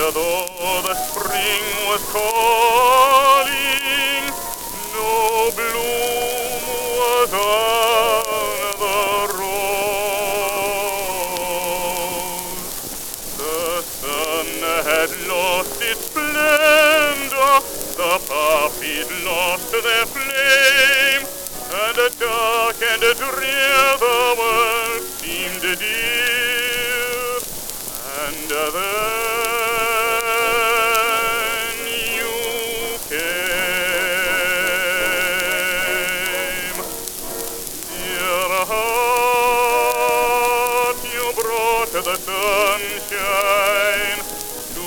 though the spring was calling, no bloom was on the rose. The sun had lost its splendor, the poppies lost their flame, and dark and drear the world seemed dear. And then you came, dear heart, you brought the sunshine to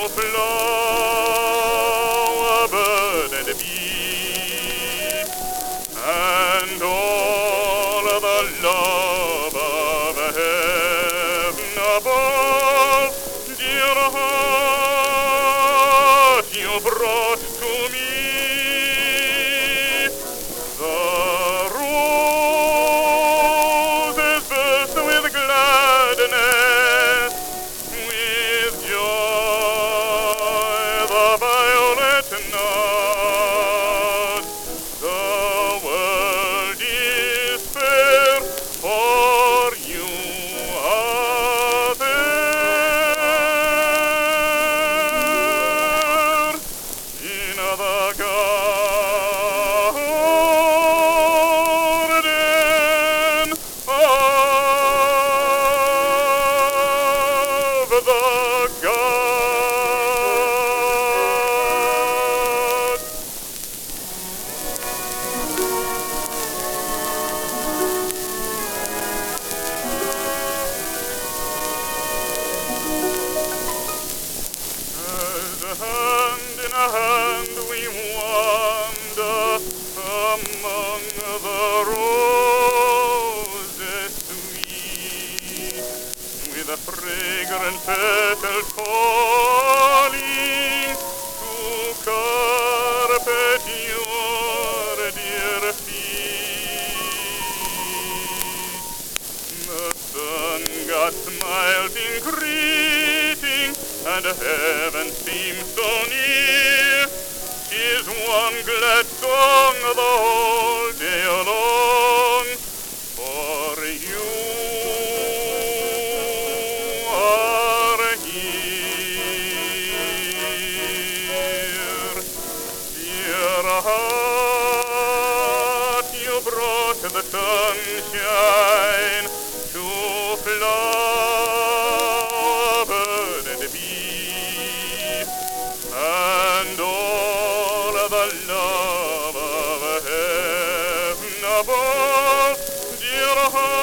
flower, bird, and bee, and all the love of heaven above. Dear heart, you brought to me the roses burst with gladness, with joy the violet nod. The world is fair, for you are there in the garden of the gods. As hand in hand we wander among the roses sweet, with a fragrant petal falling to carpet your dear feet. The sun god smiles in greeting, and heaven seems so near. 'Tis one glad song the whole day long, for you are here. Dear heart, you brought the sunshine to flower, bird, and bee, and all the love of heaven above. Dear heart,